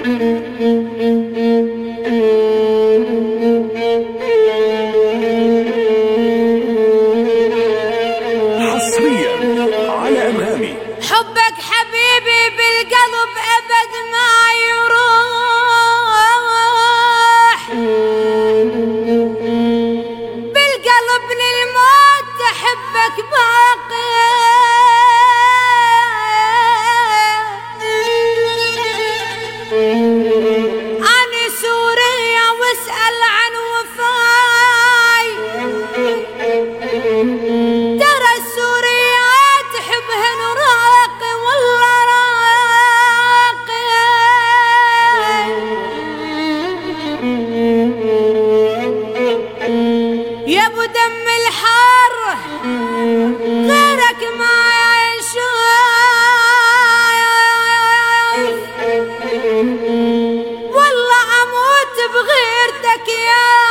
حصريا على أنغامي. حبك حبيبي بالقلب أبد ما يروح، بالقلب للموت تحبك باقي. أنا سورية واسأل عن وفاي، ترى السوريات تحبهن راقي والله راقي. يا ابو دم الحار غيرك ما يشوف، والله اموت بغيرتك يا